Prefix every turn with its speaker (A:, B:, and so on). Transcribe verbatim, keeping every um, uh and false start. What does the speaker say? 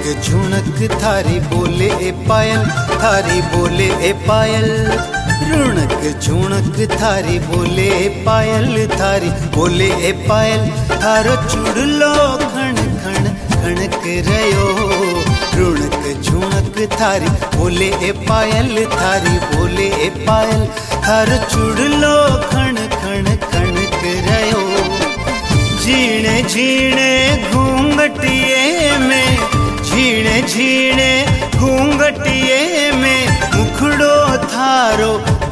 A: रुणक झुणक थारी बोले ए पायल, थारी बोले ए पायल। रुणक झुणक थारी बोले ए पायल, थारी बोले ए पायल। थारो चुड़लो खण खण खणक रयो। रुणक झुणक थारी बोले ए पायल, थारी बोले ए पायल। थारो चुड़लो खण खण खणक रयो। झीणे झीणे घूंघटिए में, झीणे झीणे घूंघटिए में मुखड़ो थारो